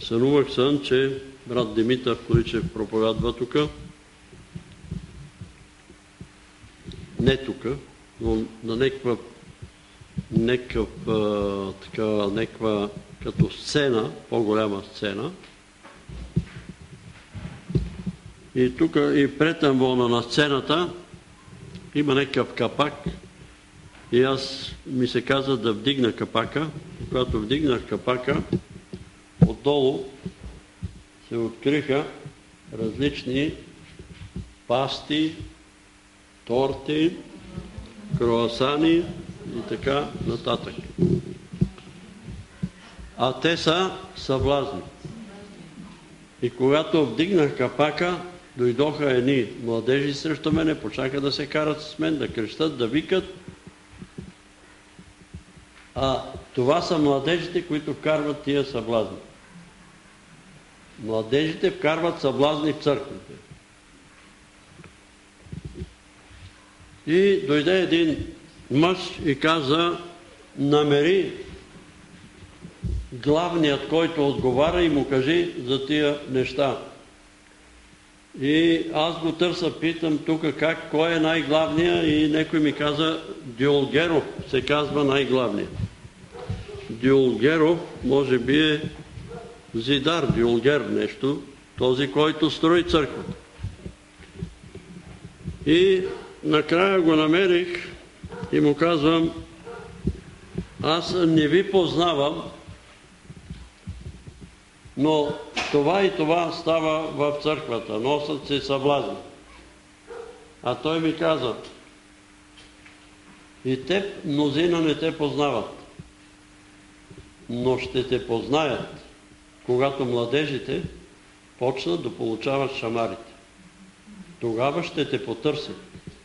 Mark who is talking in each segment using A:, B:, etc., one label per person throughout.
A: Сънувах сън, че брат Димитър Коричев проповядва тук. Не тук, но на някаква като сцена, по-голяма сцена. И тук и пред амвона на сцената има някакъв капак. И ми се каза да вдигна капака. Когато вдигнах капака, отдолу се откриха различни пасти, торти, круасани и така нататък. А те са съблазни. И когато вдигнах капака, дойдоха едни младежи срещу мене, почнаха да се карат с мен, да крещат, да викат. А това са младежите, които вкарват тия съблазни. Младежите вкарват съблазни в църквите. И дойде един мъж и каза, намери главният, който отговаря и му кажи за тия неща. И аз го търся, питам тук кой е най-главният и някой ми каза Дюлгеров се казва най-главният. Дюлгеров може би е Зидар, Дюлгер нещо, този, който строи църквата. И накрая го намерих и му казвам, аз не ви познавам, но това и това става в църквата, носят се съблазни. А той ми каза, и теб мнозина не те познават, но ще те познаят, когато младежите почнат да получават шамарите. Тогава ще те потърсят.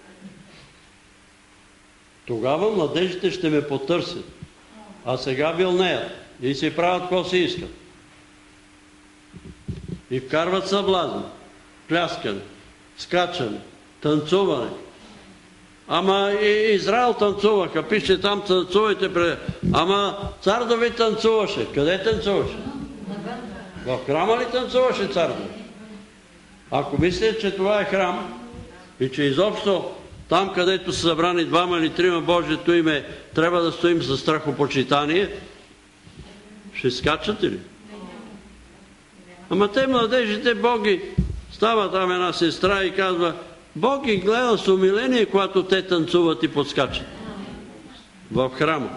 A: Тогава младежите ще ме потърсят. А сега вилнеят и си правят какво си искат. И вкарват съблазни, пляскане, скачане, танцуване. Ама и Израел танцуваха, пише там танцувайте. Ама цар Давид танцуваше. Къде танцуваше? В храма ли танцуваше цар Давид? Ако мислите, че това е храм и че изобщо там, където са събрани двама или трима Божието име, трябва да стоим за страхопочитание, ще скачате ли? Ама те младежите, Боги, става там една сестра и казва, Бог ги гледа с умиление, когато те танцуват и подскачат в храма.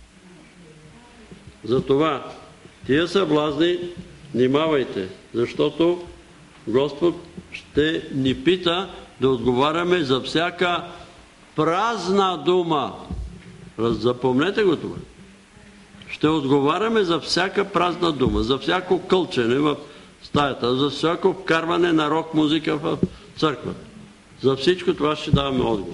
A: Затова тия съблазни, внимавайте, защото Господ ще ни пита да отговаряме за всяка празна дума. Запомнете го това. Ще отговаряме за всяка празна дума, за всяко кълчене в стаята, за всяко вкарване на рок музика в църквата. За всичко това ще даваме отговор.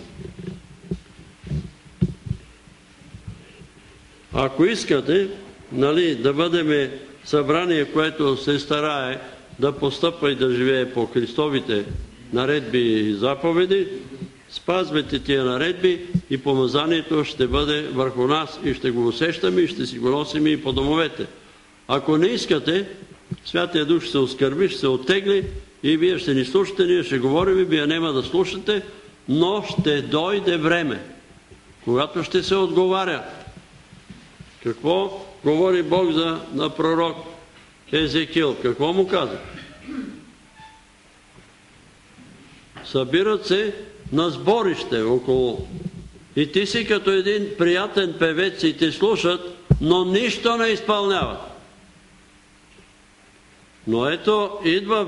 A: Ако искате, да бъдем събрание, което се старае да постъпва и да живее по Христовите наредби и заповеди, спазвайте тия наредби и помазанието ще бъде върху нас и ще го усещаме и ще си го носим и по домовете. Ако не искате, Святия Дух ще се оскърби, ще се оттегли и вие ще ни слушате, ние ще говорим и вие няма да слушате, но ще дойде време, когато ще се отговаря. Какво говори Бог на пророк Езекил? Какво му каза? Събират се на сборище около. И ти си като един приятен певец и те слушат, но нищо не изпълняват. Но ето, идва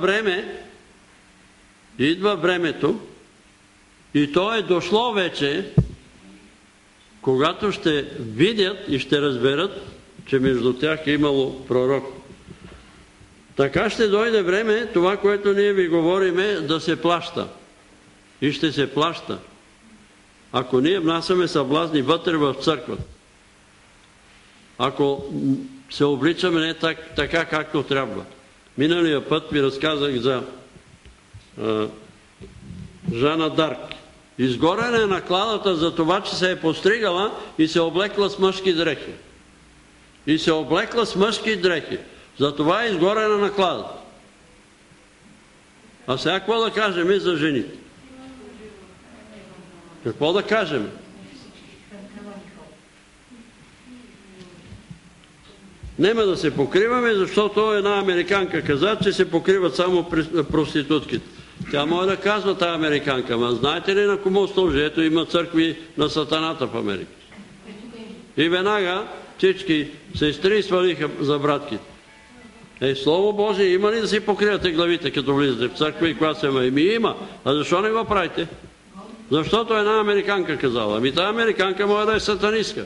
A: времето и то е дошло вече, когато ще видят и ще разберат, че между тях е имало пророк. Така ще дойде време, това, което ние ви говориме, да се плаща. И ще се плаща. Ако ние внасяме съблазни вътре в църквата, ако се обличаме не така, както трябва. Миналия път ви разказах за Жана Дарк. Изгорена е накладата за това, че се е постригала и се облекла с мъжки дрехи. Затова е изгорена накладата. А сега какво да кажем и за жените? Какво да кажем? Нема да се покриваме, защото една американка каза, че се покриват само проститутките. Тя може да казва тая американка, ама знаете ли на кому служи? Ето има църкви на сатаната в Америка. И веднага всички сестри свалиха за братките. Слово Божие, има ли да си покривате главите, като влизате в църква и когато се има? Има. А защо не го правите? Защото една американка казала. Ами тая американка може да е сатанистка.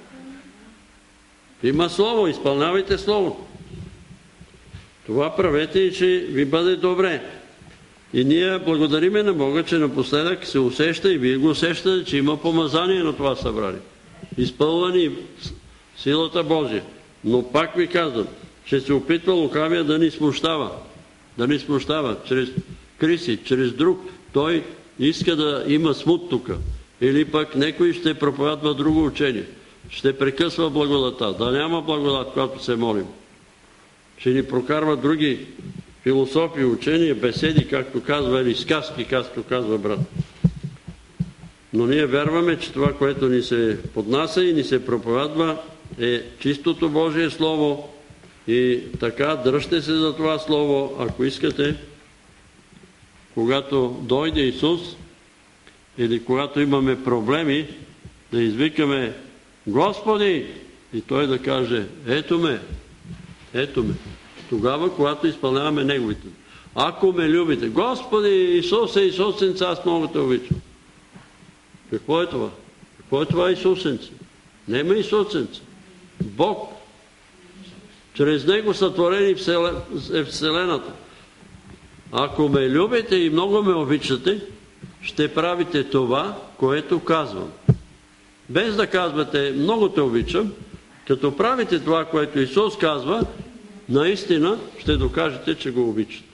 A: Има слово, изпълнявайте словото. Това правете и ще ви бъде добре. И ние благодариме на Бога, че напоследък се усеща и вие го усещате, че има помазание на това събрание. Изпълвани силата Божия. Но пак ви казвам, ще се опитва лукавия да ни смущава. Да ни смущава чрез Криси, чрез друг. Той иска да има смут тук. Или пък някой ще проповядва друго учение. Ще прекъсва благодата. Да няма благодат, когато се молим. Ще ни прокарва други философии, учения, беседи, както казва, или сказки, както казва брат. Но ние вярваме, че това, което ни се поднася и ни се проповядва, е чистото Божие Слово. И така, дръжте се за това Слово, ако искате, когато дойде Исус, или когато имаме проблеми, да извикаме Господи, и Той да каже, ето ме, ето ме. Тогава, когато изпълняваме Неговите. Ако ме любите, Господи, Исусе, Исусенце, аз много те обичам. Какво е това? Какво е това Исусенце? Нема Исусенце. Бог. Чрез Него сътворени е Вселената. Ако ме любите и много ме обичате, ще правите това, което казвам. Без да казвате, много те обичам, като правите това, което Исус казва, наистина ще докажете, че го обичате.